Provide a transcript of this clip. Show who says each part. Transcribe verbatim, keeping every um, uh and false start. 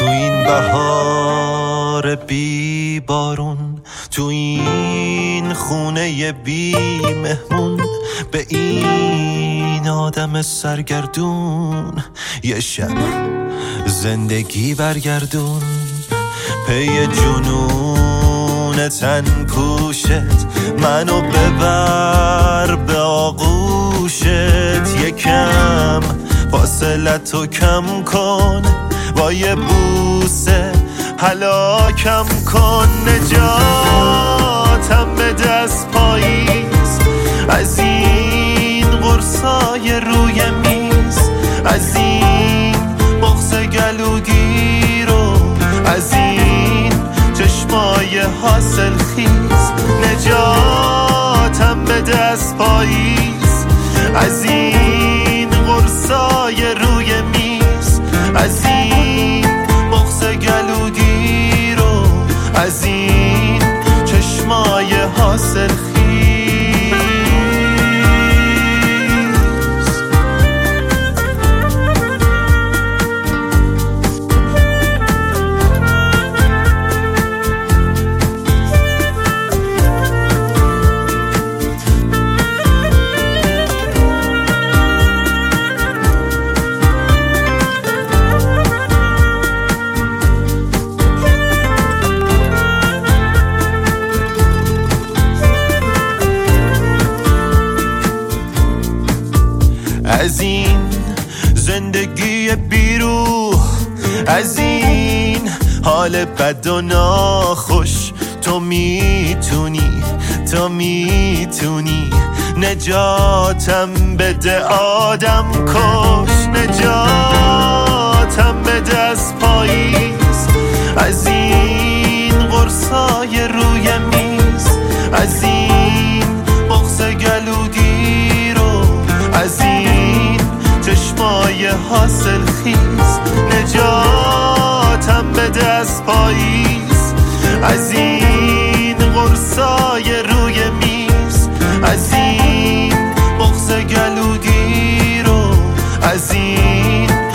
Speaker 1: تو این بهار بی بارون، تو این خونه بی مهمون، به این آدم سرگردون یه شب زندگی برگردون. پی جنون تن پوشت منو ببر به آغوشت، یکم فاصلتو کم کن با یه بوسه هلاکم کن. نجاتم بده از پاییز، از این قرصای روی میز، از این بغض گلوگیر و از این چشمای حاصل خیز. نجاتم بده از پاییز، از این قرصای روی میز، از این بغض گلوگیر و از این چشمای حاصل خیز. از این زندگی بیروح، از این حال بد و ناخوش، تو میتونی، تو میتونی نجاتم بده آدم کش. نجاتم بده از پاییز، از این قرصای روی میز، از این بغض گلوگیر و از این چشمای حاصل خیز. نجاتم بده از پاییز، از این قرصای روی میز، از این بغض گلوگیر و از این